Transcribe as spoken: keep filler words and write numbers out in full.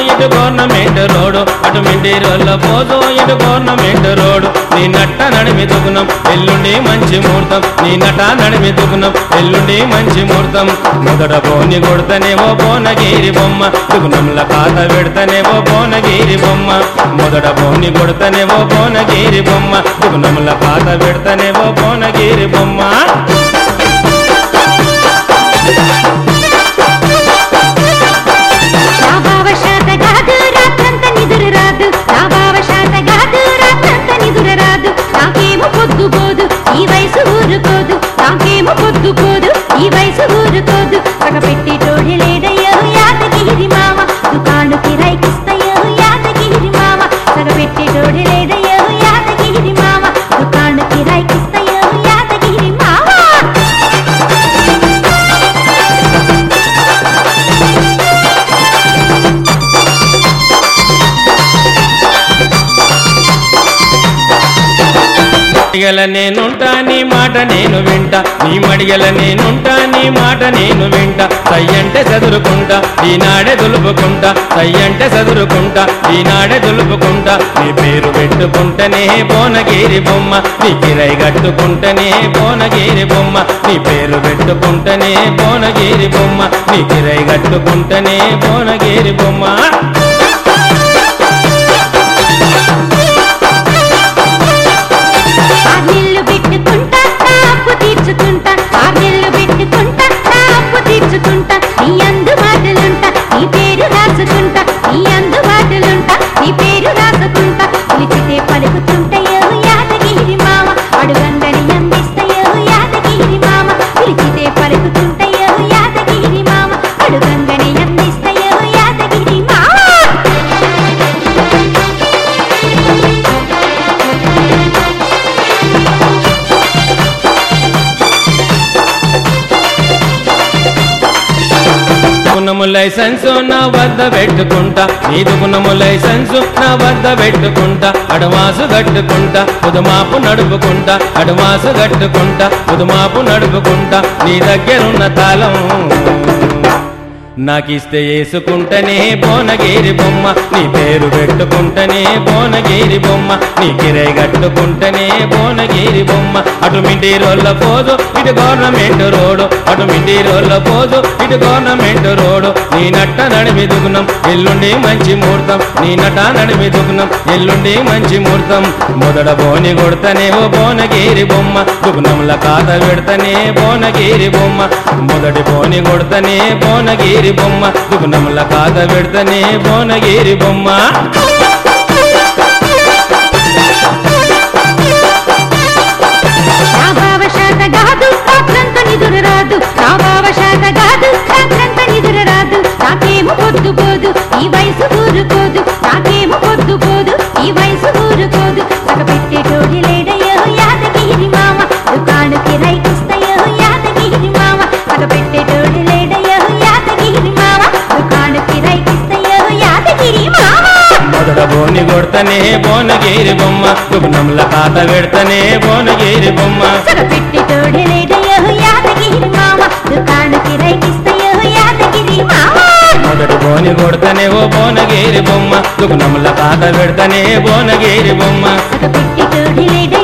ఇటు government road అటు మిండి రోళ్ళ పోదు ఇటు గవర్నమెంట్ రోడ్డు నీ నట్ట నడిమి దుగుణం ఎల్లుండి మంచి ముహూర్తం నీ నట నడిమి దుగుణం ఎల్లుండి మంచి ముహూర్తం మొదట బోని కొడతనేవో భువనగిరి బొమ్మ దుగుణంల ఖాత పెడతనేవో భువనగిరి బొమ్మ మొదట బోని కొడతనేవో భువనగిరి బొమ్మ దుగుణంల ఖాత పెడతనేవో భువనగిరి బొమ్మ పొద్దుపోదు ఈ వయసు ఊరుకోదు నాకేమో పొద్దుపోదు ఈ వయసు ఊరుకోదు సగపెట్టి తోడి లేదయ్యో యాదగిరి మామ దుకాణు కిరాయికిస్తయ్యో యాదగిరి మామ సగపెట్టి తోడి లేదయ్యో యాదగిరి మామ దుకాణు కిరాయికిస్తయ్యో యాదగిరి మామ మడిగల నేనుంటా నీ మాట నేను వింట నీ మడిగల నేనుంటా నీ మాట నేను వింట సయ్యంటే చదురుకుంటా ఈనాడే దులుపుకుంటా సయ్యంటే చదురుకుంటా ఈనాడే దులుపుకుంటా నీ పేరు పెట్టుకుంటనే భువనగిరి బొమ్మ నీ కిరై కట్టుకుంటనే భువనగిరి బొమ్మ నీ పేరు పెట్టుకుంటనే భువనగిరి బొమ్మ నీ కిరై కట్టుకుంటనే భువనగిరి బొమ్మ దుగుణము లైసెన్సు నా వద్ద పెట్టుకుంటా నీ దుగుణము లైసెన్సు నా వద్ద పెట్టుకుంటా అడవాసు కట్టుకుంటా పుదుమాపు నడుపుకుంటా అడవాసు కట్టుకుంటా పుదుమాపు నడుపుకుంటా నీ దగ్గరున్న తాళం నాకిస్తే వేసుకుంటనే భువనగిరి బొమ్మ నీ పేరు పెట్టుకుంటనే భువనగిరి బొమ్మ నీ కిరై కట్టుకుంటనే భువనగిరి బొమ్మ అటు మిండి రోళ్ళ పోదు ఇటు గవర్నమెంట్ రోడ్డు అటు మిండి రోళ్ళ పోదు ఇటు గవర్నమెంట్ రోడ్డు నీ నట్ట నడిమి దుగుణం ఎల్లుండి మంచి ముహూర్తం నీ నట నడిమి దుగుణం ఎల్లుండి మంచి ముహూర్తం మొదట బోని కొడతనేవో భువనగిరి బొమ్మ దుగుణంల ఖాత పెడతనే భువనగిరి బొమ్మ మొదటి బోని కొడతనే భువనగిరి బొమ్మ దుగుణంల ఖాత పెడతనే భువనగిరి బొమ్మ నాకేమో పొద్దుపోదు ఈ వయసు ఊరుకోదు నాకేమో పొద్దుపోదు ఈ వయసు ఊరుకోదు సగపెట్టి తోడి లేడయ్యో యాదగిరి మామ దుకాణు కిరాయికిస్తయ్యో యాదగిరి మామ సగపెట్టి తోడి లేడయ్యో యాదగిరి మామ దుకాణు కిరాయికిస్తయ్యో యాదగిరి మామ మొదట బోని కొడతనే భువనగిరి బొమ్మ దుగుణంల ఖాత పెడతనే భువనగిరి బొమ్మ సగపెట్టి తోడి లేడయ్యో యాదగిరి మామ దుకాణు కిరాయికిస్తయ్యో యాదగిరి మామ మొదటి బోని కొడతనే ఓ భువనగిరి బొమ్మ దుగుణంల ఖాత పెడతనే భువనగిరి బొమ్మ సగపెట్టి తోడి లేడ